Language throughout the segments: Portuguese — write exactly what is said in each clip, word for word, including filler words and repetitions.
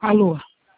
Alô?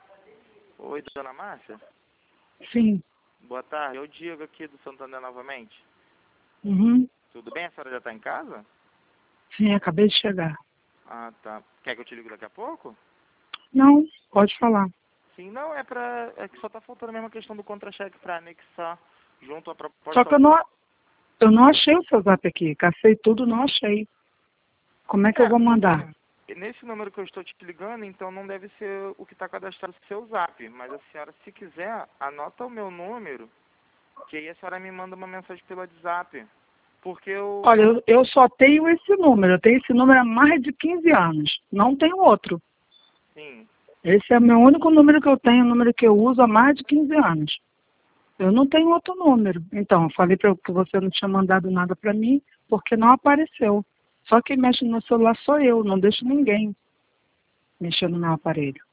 Oi, dona Márcia? Sim. Boa tarde, eu Diego aqui do Santander novamente. Uhum. Tudo bem? A senhora já está em casa? Sim, acabei de chegar. Ah, tá. Quer que eu te ligue daqui a pouco? Não, pode falar. Sim, não, é pra... É que só tá faltando a mesma questão do contra-cheque pra anexar junto à Só proposta... que eu não, eu não achei o seu zap aqui. Cacei tudo, não achei. Como é que eu vou mandar? É, nesse número que eu estou te ligando, então não deve ser o que está cadastrado no seu zap. Mas a senhora, se quiser, anota o meu número, que aí a senhora me manda uma mensagem pelo WhatsApp. Porque eu... Olha, eu, eu só tenho esse número. Eu tenho esse número há mais de quinze anos. Não tenho outro. Sim. Esse é o meu único número que eu tenho, o número que eu uso há mais de quinze anos. Eu não tenho outro número. Então, eu falei para que você não tinha mandado nada para mim, porque não apareceu. Só quem mexe no celular sou eu, não deixo ninguém mexer no meu aparelho.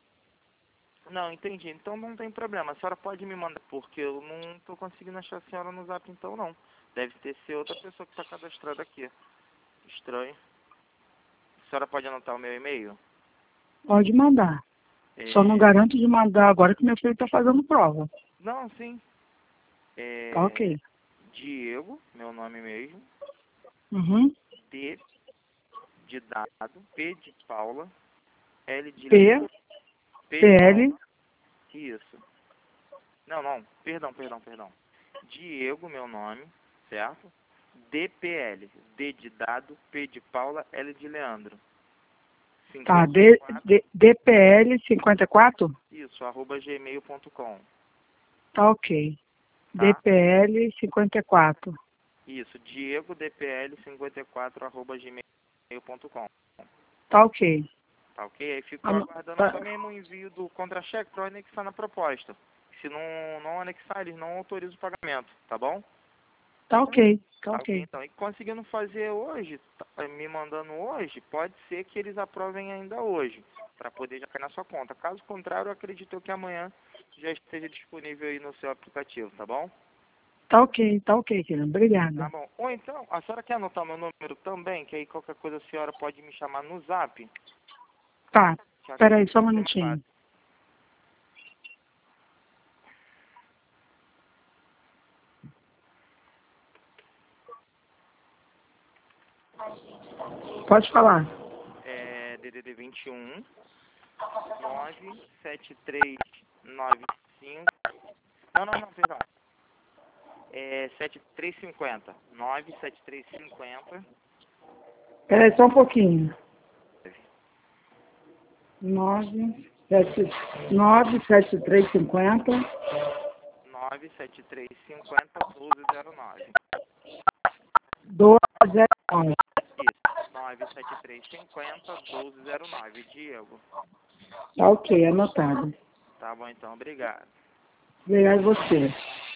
Não, entendi. Então não tem problema. A senhora pode me mandar, porque eu não estou conseguindo achar a senhora no zap então não. Deve ter ser outra pessoa que está cadastrada aqui. Estranho. A senhora pode anotar o meu e-mail? Pode mandar. Só não É... garanto de mandar agora que meu filho está fazendo prova. Não, sim. Tá É... ok. Diego, meu nome mesmo. Uhum. D de dado, P de Paula, L de P, Leandro, P de PL, Paula. Isso. Não, não. Perdão, perdão, perdão. Diego, meu nome, certo? D P L. D de dado, P de Paula, L de Leandro. tá, cinquenta e D, quatro D, DPL cinquenta e quatro? Isso, arroba gmail ponto com. Tá ok. Tá? D P L cinquenta e quatro. Isso, Diego D P L cinquenta e quatro arroba gmail ponto com. Tá ok. Tá ok? Aí fico Ano- aguardando Tá, só mesmo o envio do contra-cheque para anexar na proposta. Se não, não anexar, eles não autorizam o pagamento, tá bom? tá ok. Tá Tá ok, ok. então. E conseguindo fazer hoje, tá, me mandando hoje, pode ser que eles aprovem ainda hoje, para poder já cair na sua conta. Caso contrário, eu acredito que amanhã já esteja disponível aí no seu aplicativo, tá bom? Tá ok, tá ok, querido. Tá Obrigada. bom. Ou então, a senhora quer anotar meu número também, que aí qualquer coisa a senhora pode me chamar no zap, Tá. que eu Espera aí, acredito só um que seja mais minutinho. fácil. Pode falar. É D D D vinte e um, nove sete três nove cinco... Não, não, não, perdão. É sete três cinco zero. nove sete três cinco zero. Espera aí, só um pouquinho. Nove sete nove sete três cinco zero. nove sete três cinco zero, doze zero nove. doze zero nove. Isso, nove sete três cinco zero, doze zero nove. Diego. Tá ok, anotado. Tá bom então, obrigado. Obrigado a você.